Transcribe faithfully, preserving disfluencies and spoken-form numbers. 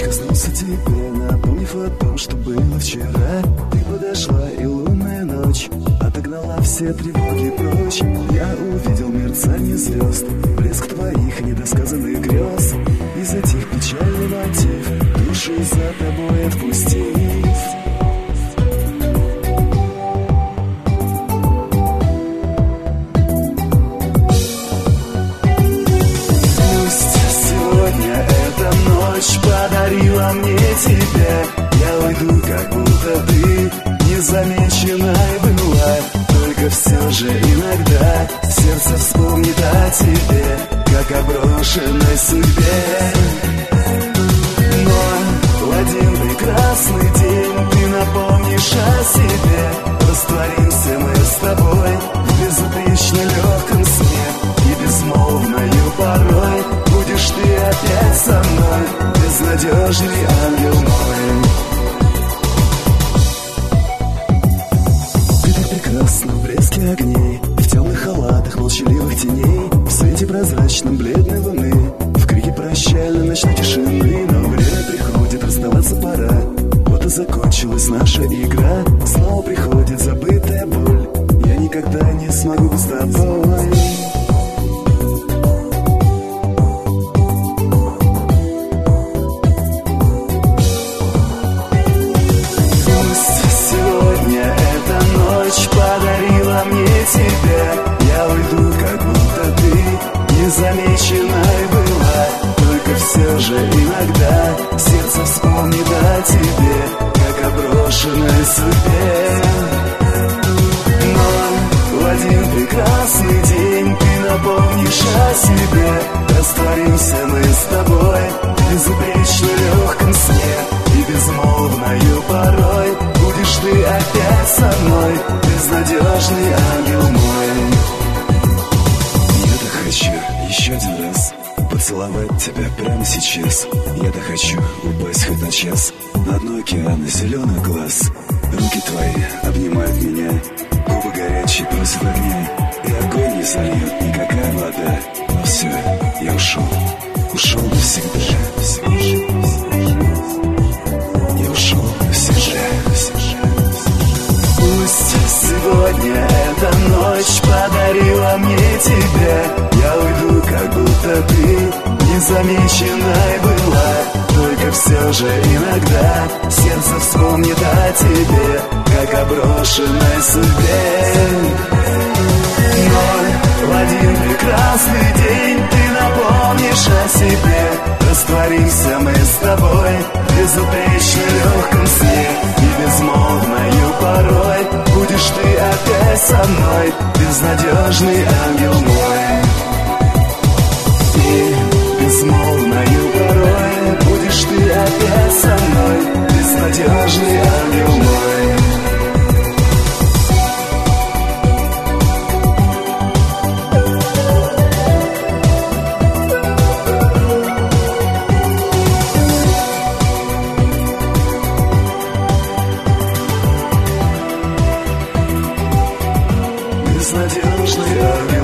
Коснулся тебе, напомнив о том, что было вчера. Ты подошла, и лунная ночь отогнала все тревоги прочь. Я увидел мерцание звезд, блеск твоих недосказанных грез, и затих печальный мотив, душу за тобой отпустив. Подарила мне тебя, я уйду, как будто ты незамеченной была. Только все же иногда сердце вспомнит о тебе, как о брошенной судьбе. Но в один прекрасный день ты напомнишь о себе. Растворимся мы с тобой в безупречно легком сне, и безмолвною порой будешь ты опять со мной, безнадежный ангел мой. Ты так прекрасна в блеске огней, в темных халатах молчаливых теней, в свете прозрачном бледной луны, в крике прощальной ночной тишины. Но время приходит, расставаться пора. Вот и закончилась наша игра. Снова приходит забытая боль. Я никогда не смогу без тобой. Подарила мне тебя, я уйду, как будто ты незамеченной была. Только все же иногда сердце вспомнит о тебе, как о брошенной судьбе. Но в один прекрасный день ты напомнишь о себе. Растворимся мы с тобой в безупречно легком сне, и безмолвною порой будешь ты опять со мной, безнадежный ангел мой. Я-то хочу еще один раз поцеловать тебя прямо сейчас. Я-то хочу упасть хоть на час на дно океана зеленых глаз. Руки твои обнимают меня, губы горячие просят огня, и огонь не зальет никакая вода. Но все, я ушел, ушел навсегда. Я ушел навсегда. Пусть сегодня эта ночь подарила мне тебя, я уйду, как будто ты незамеченной была. Только все же иногда сердце вспомнит о тебе, как о брошенной судьбе. Но в один прекрасный день ты напомнишь о себе. Растворимся мы с тобой в безупречно легком сне, и безмолвною порой будешь ты опять со мной, безнадежный ангел мой. И безмолвною порой будешь ты опять со мной, безнадежный ангел мой. Безнадежный ангел.